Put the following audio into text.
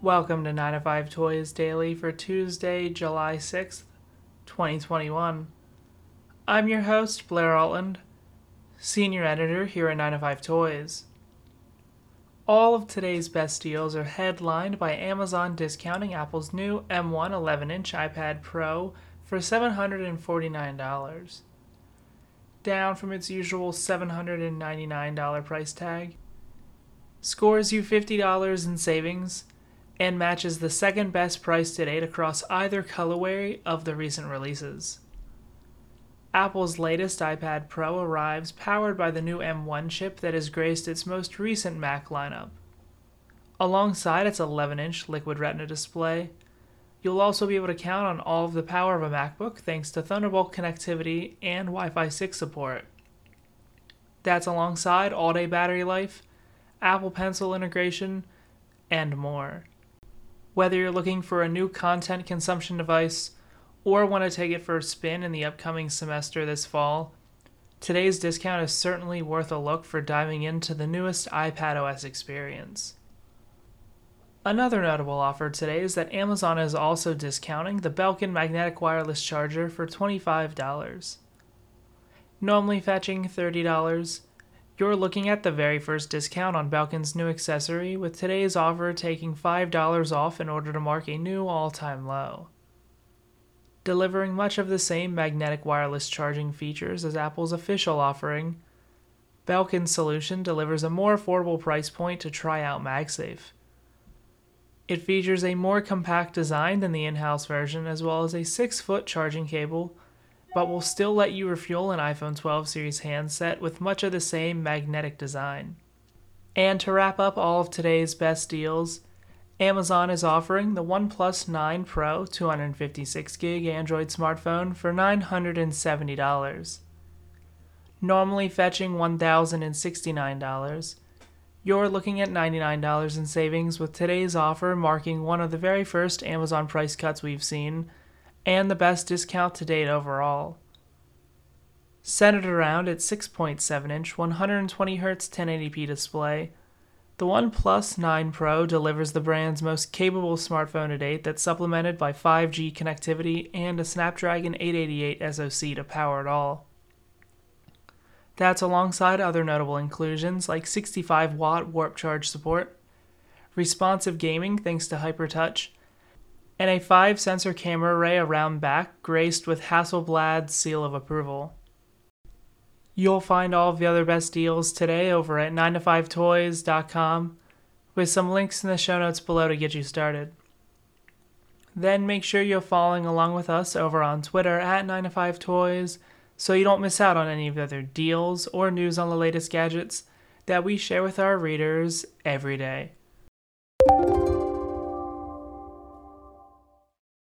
Welcome to 9 to 5 Toys Daily for Tuesday, July 6th, 2021. I'm your host, Blair Altland, Senior Editor here at 9 to 5 Toys. All of today's best deals are headlined by Amazon discounting Apple's new M1 11-inch iPad Pro for $749, down from its usual $799 price tag. Scores you $50 in savings and matches the second best price to date across either colorway of the recent releases. Apple's latest iPad Pro arrives powered by the new M1 chip that has graced its most recent Mac lineup. Alongside its 11-inch Liquid Retina display, you'll also be able to count on all of the power of a MacBook thanks to Thunderbolt connectivity and Wi-Fi 6 support. That's alongside all-day battery life, Apple Pencil integration, and more. Whether you're looking for a new content consumption device or want to take it for a spin in the upcoming semester this fall, today's discount is certainly worth a look for diving into the newest iPadOS experience. Another notable offer today is that Amazon is also discounting the Belkin magnetic wireless charger for $25. Normally fetching $30, you're looking at the very first discount on Belkin's new accessory, with today's offer taking $5 off in order to mark a new all-time low. Delivering much of the same magnetic wireless charging features as Apple's official offering, Belkin's solution delivers a more affordable price point to try out MagSafe. It features a more compact design than the in-house version, as well as a 6-foot charging cable, but will still let you refuel an iPhone 12 series handset with much of the same magnetic design. And to wrap up all of today's best deals, Amazon is offering the OnePlus 9 Pro 256GB Android smartphone for $970. Normally fetching $1,069, you're looking at $99 in savings, with today's offer marking one of the very first Amazon price cuts we've seen, and the best discount to date overall. Centered around its 6.7-inch 120Hz 1080p display, the OnePlus 9 Pro delivers the brand's most capable smartphone to date that's supplemented by 5G connectivity and a Snapdragon 888 SoC to power it all. That's alongside other notable inclusions like 65-watt warp charge support, responsive gaming thanks to HyperTouch, and a 5-sensor camera array around back graced with Hasselblad's seal of approval. You'll find all of the other best deals today over at 9to5toys.com, with some links in the show notes below to get you started. Then make sure you're following along with us over on Twitter at 9to5toys so you don't miss out on any of the other deals or news on the latest gadgets that we share with our readers every day.